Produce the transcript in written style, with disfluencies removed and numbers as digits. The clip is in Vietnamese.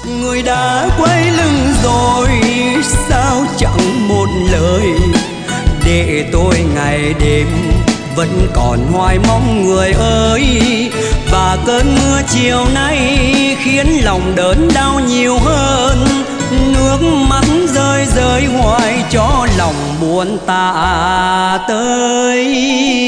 Người đã quay lưng rồi sao chẳng một lời, để tôi ngày đêm vẫn còn hoài mong người ơi. Và cơn mưa chiều nay khiến lòng đớn đau nhiều hơn, nước mắt rơi rơi hoài cho lòng buồn tả tới.